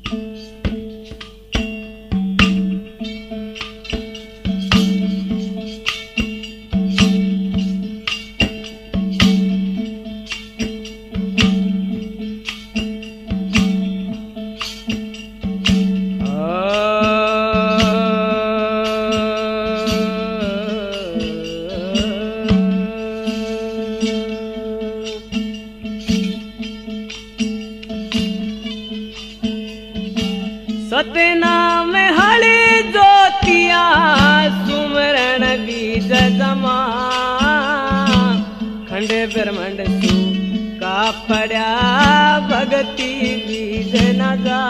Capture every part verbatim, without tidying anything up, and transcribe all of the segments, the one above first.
सतनाम हरि ज्योतिया सुमरण बीज जमा खंड ब्रह्मंड सु का पड़ा भगति बीज न जा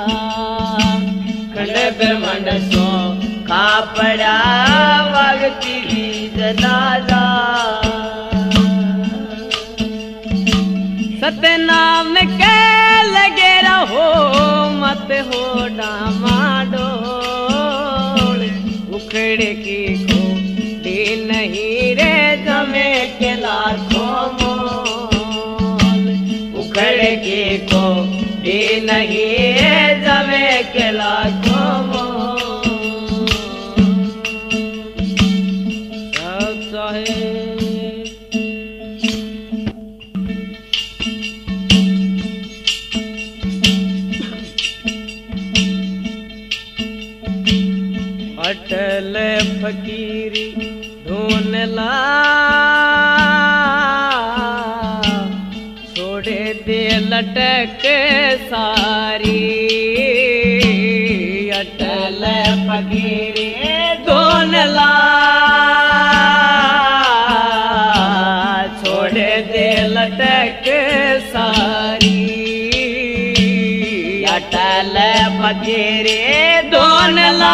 खंड ब्रह्मंड सु का पड़ा भगति बीज न जा सतनाम के लगे रहो मत हो डामाडोल उखड़े की खोटी नहीं रे जमे के लाखों मोल उखड़े की खोटी नहीं रे जमे के लाखों मोल चाहे अटल फकीरी ढूंढ ला छोड़े दे लटक सारी अटल फकीरी ढूंढ ला छोड़े दे लटक सारी अटल फकीरी ढूंढ ला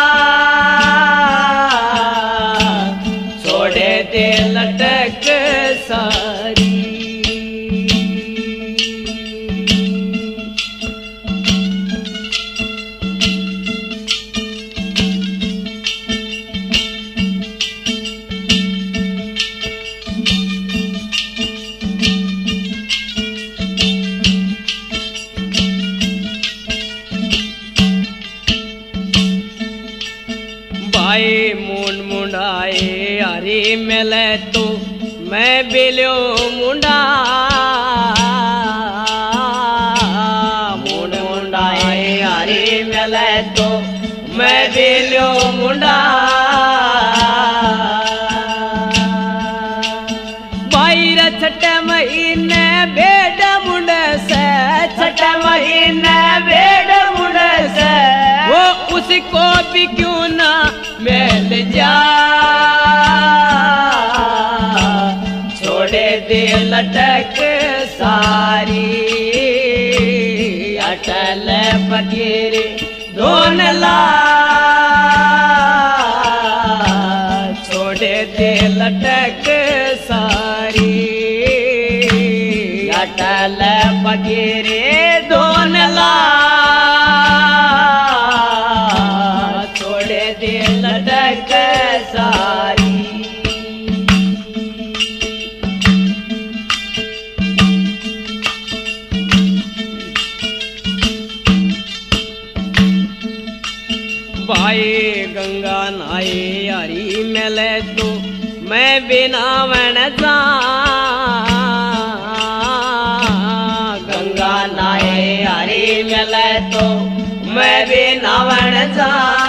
दे लटक सारी भाई मुंड मुंडाए हरी मिले तो मैं बिलो मुंडा मुंड मुंडाए हरी मिले तो मैं बिलो मुंडा भाई रे छठे महीने बेड मुंड से छठे महीने बेड मुंड से वो उसको भी क्यों ना मिल जा छोड़े दे लटक सारी अटल फकीर ढूंढ ला छोड़े दे लटक सारी अटल फकीर ढूंढ ला छोड़े दे लटक सारी भाई गंगा नाए हरी मिले तो मैं बिना वन जा गंगा नाए हरी मिले तो मैं बिना वन जा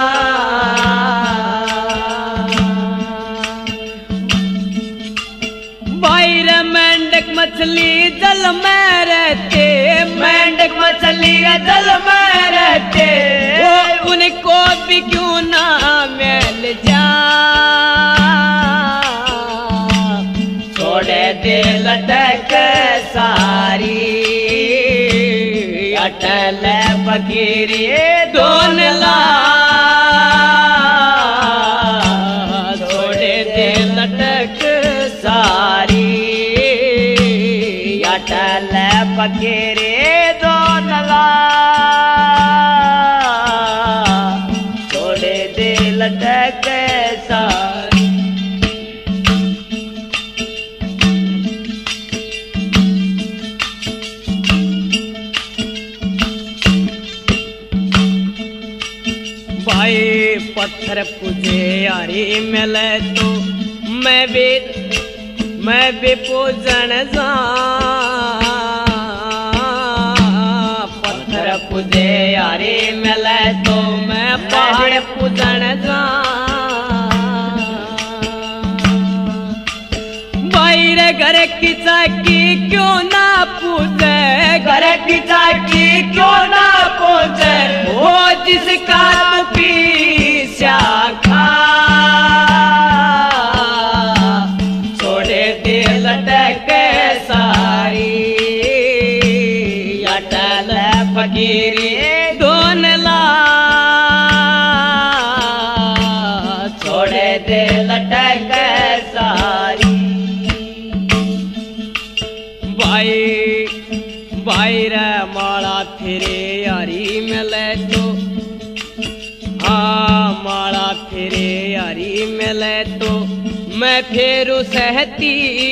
भाई रे मेंढक मछली जल में रहते मेंढक मछली जल में रहते वो उनको भी क्यों ना मिल जा छोड़े दे लटक सारी अटल फकीरी ढूंढ ला छोड़े दे लटक सारी अटल फकीरी ढूंढ ला छोड़े दे लटक सारी भाई पत्थर पूजे यारी मिले तो मैं भी मैं भी पूजन जा पत्थर पूजे यारी मिले तो मैं पहाड़ पूजन जा भाई रे घर की चाकी क्यों ना पूजे घर की चाकी क्यों ना पूजे वो जिसका पी शाखा छोड़े दे लटक सारी अटल फकीरी दोन ला छोड़े दे लटक सारी भाई भाई रे माला फिरे यारी मिले तो आ माला फिरे यारी मिले तो मैं फेरू सहती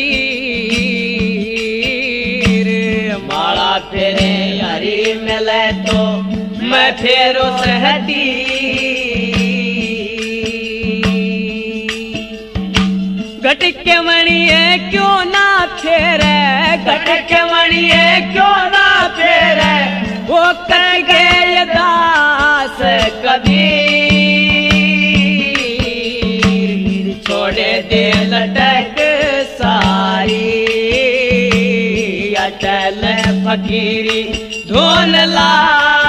रे माला फिरे यारी मिले तो मैं फेरू सहती घटक मणिए क्यों ना फेरे घटक मणिए क्यों ना फेरे वो कर गए दास कबीर छोड़े दे लटक सारी अटल फकीरी धोन ला